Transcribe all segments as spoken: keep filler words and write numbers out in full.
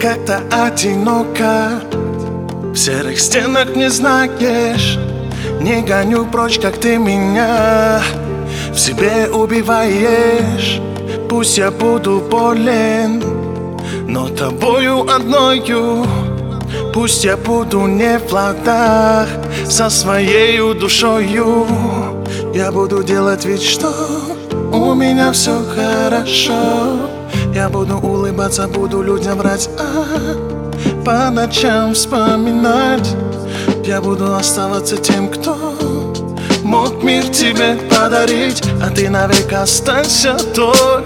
как-то одиноко. В серых стенах не знаешь, не гоню прочь, как ты меня в себе убиваешь. Пусть я буду болен, но тобою одною. Пусть я буду не в ладах со своей душою. Я буду делать вид, что у меня все хорошо. Я буду улыбаться, буду людям врать, а по ночам вспоминать. Я буду оставаться тем, кто мог мир тебе подарить. А ты навек останься той,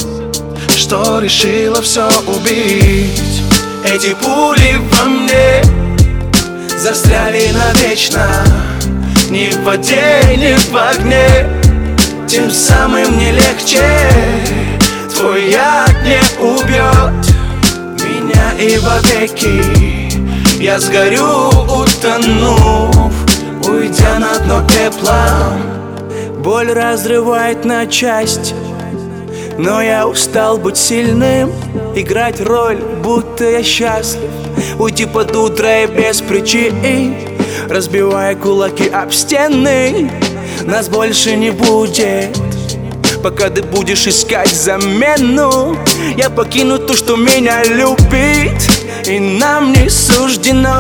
что решила все убить. Эти пули во мне застряли навечно, ни в воде, ни в огне. Тем самым мне легче. Твой яд не убьет меня и вовеки. Я сгорю, утонув, уйдя на дно пеплом. Боль разрывает на части, но я устал быть сильным, играть роль, будто я счастлив, уйти под утро и без причин, разбивая кулаки об стены. Нас больше не будет, пока ты будешь искать замену. Я покину то, что меня любит, и нам не суждено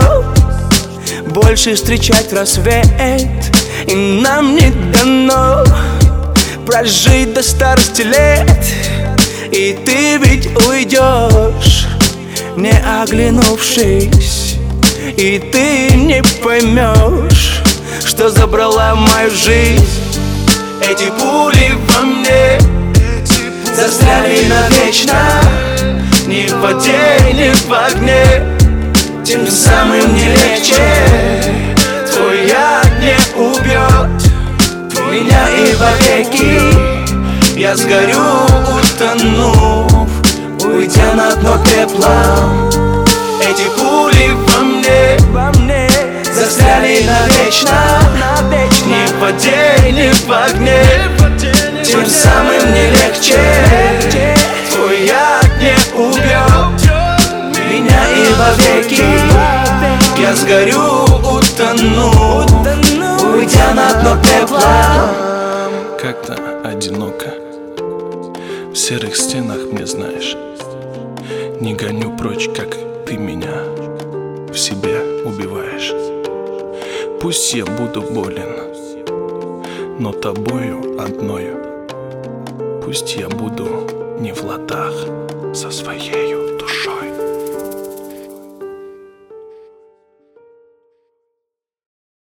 больше встречать рассвет, и нам не дано прожить до старости лет. И ты ведь уйдешь, не оглянувшись, и ты не поймешь, что забрала мою жизнь. Эти пули во мне застряли навечно, ни в воде, ни в огне. Тем самым не легче. Твой яд не убьет меня и вовеки. Я сгорю, утонув, уйдя на дно пеплом. Эти пули во мне, во мне застряли навечно, навечно, ни в воде, ни в огне. Тем самым не легче. Твой яд не убьет меня и вовеки. Я сгорю, утону, уйдя на дно пепла. Как-то одиноко в серых стенах, мне знаешь. Не гоню прочь, как ты меня в себе убиваешь. Пусть я буду болен, но тобою одною. Пусть я буду не в ладах со своею душой.